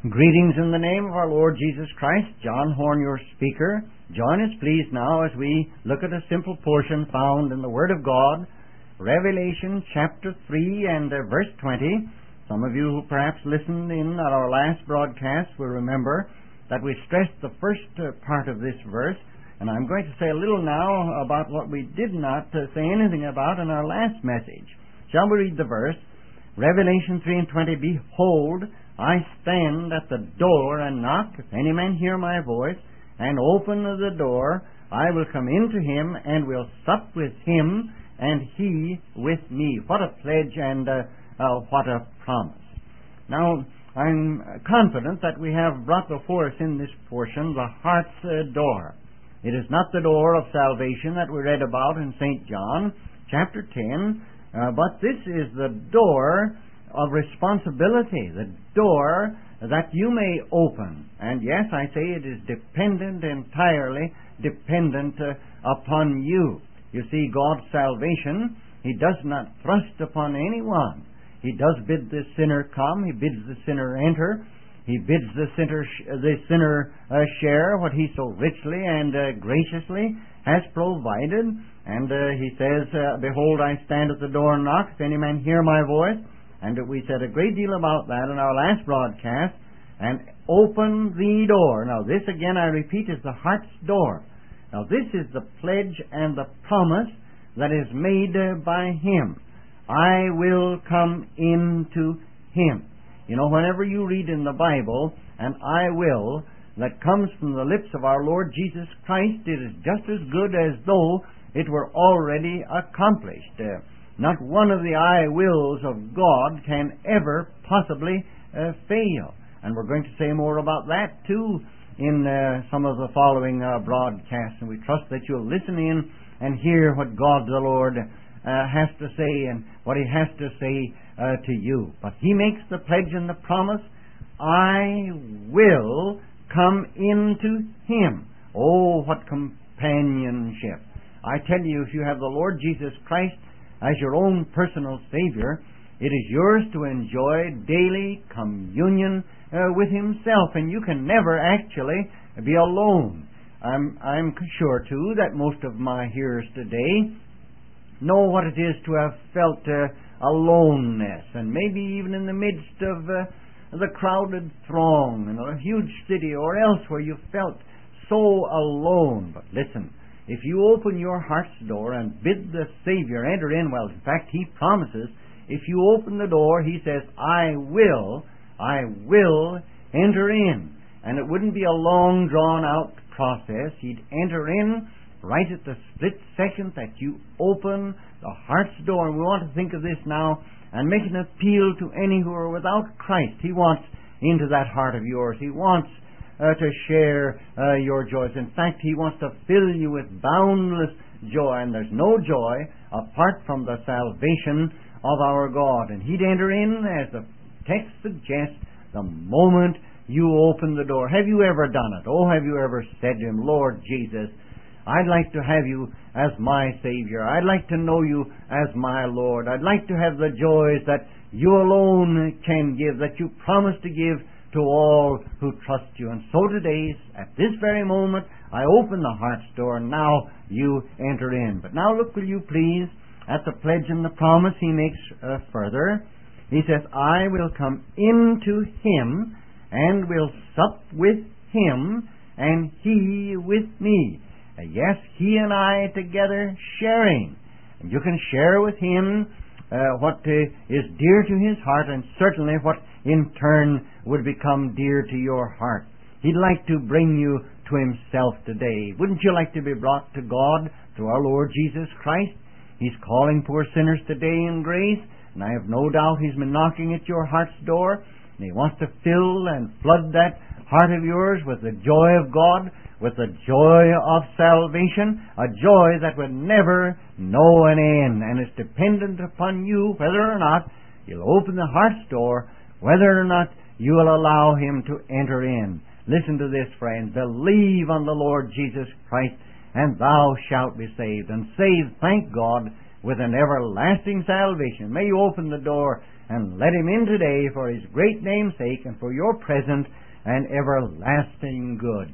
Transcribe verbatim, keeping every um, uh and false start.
Greetings in the name of our Lord Jesus Christ. John Horn, your speaker. Join us, please, now as we look at a simple portion found in the Word of God, Revelation chapter three and uh, verse twenty. Some of you who perhaps listened in at our last broadcast will remember that we stressed the first uh, part of this verse, and I'm going to say a little now about what we did not uh, say anything about in our last message. Shall we read the verse? Revelation three and twenty, Behold, I stand at the door and knock. If any man hear my voice and open the door, I will come into him and will sup with him and he with me. What a pledge and uh, uh, what a promise. Now, I'm confident that we have brought before us in this portion the heart's uh, door. It is not the door of salvation that we read about in Saint John chapter ten, uh, but this is the door of responsibility, the door that you may open. And yes, I say it is dependent, entirely dependent uh, upon you. You see, God's salvation, He does not thrust upon anyone. He does bid the sinner come. He bids the sinner enter. He bids the sinner, sh- the sinner uh, share what He so richly and uh, graciously has provided. And uh, He says, uh, Behold, I stand at the door and knock. If any man hear my voice, and we said a great deal about that in our last broadcast, and open the door. Now this again, I repeat, is the heart's door. Now this is the pledge and the promise that is made uh, by Him. I will come into Him. You know, whenever you read in the Bible, an I will that comes from the lips of our Lord Jesus Christ, it is just as good as though it were already accomplished. Uh, Not one of the I wills of God can ever possibly uh, fail. And we're going to say more about that too in uh, some of the following uh, broadcasts. And we trust that you'll listen in and hear what God the Lord uh, has to say and what He has to say uh, to you. But He makes the pledge and the promise, I will come into Him. Oh, what companionship. I tell you, if you have the Lord Jesus Christ as your own personal Savior, it is yours to enjoy daily communion uh, with Himself, and you can never actually be alone. I'm, I'm sure, too, that most of my hearers today know what it is to have felt uh, aloneness, and maybe even in the midst of uh, the crowded throng in a huge city or elsewhere you felt so alone. But listen, if you open your heart's door and bid the Savior enter in, well, in fact, He promises, if you open the door, He says, I will, I will enter in. And it wouldn't be a long, drawn-out process. He'd enter in right at the split second that you open the heart's door. And we want to think of this now and make an appeal to any who are without Christ. He wants into that heart of yours. He wants Uh, to share uh, your joys. In fact, He wants to fill you with boundless joy, and there's no joy apart from the salvation of our God. And He'd enter in, as the text suggests, the moment you open the door. Have you ever done it? Oh, have you ever said to Him, Lord Jesus, I'd like to have You as my Savior. I'd like to know You as my Lord. I'd like to have the joys that You alone can give, that You promise to give to all who trust You. And so today, at this very moment, I open the heart's door, and now you enter in. But now look, will you please, at the pledge and the promise He makes uh, further. He says, I will come into Him, and will sup with Him, and He with me. Uh, yes, He and I together sharing. And you can share with Him uh, what uh, is dear to His heart, and certainly what in turn would become dear to your heart. He'd like to bring you to Himself today. Wouldn't you like to be brought to God through our Lord Jesus Christ? He's calling poor sinners today in grace, and I have no doubt He's been knocking at your heart's door, and He wants to fill and flood that heart of yours with the joy of God, with the joy of salvation, a joy that would never know an end, and it's dependent upon you whether or not you'll open the heart's door, whether or not you will allow Him to enter in. Listen to this, friend. Believe on the Lord Jesus Christ, and thou shalt be saved. And saved, thank God, with an everlasting salvation. May you open the door and let him in today for his great name's sake and for your present and everlasting good.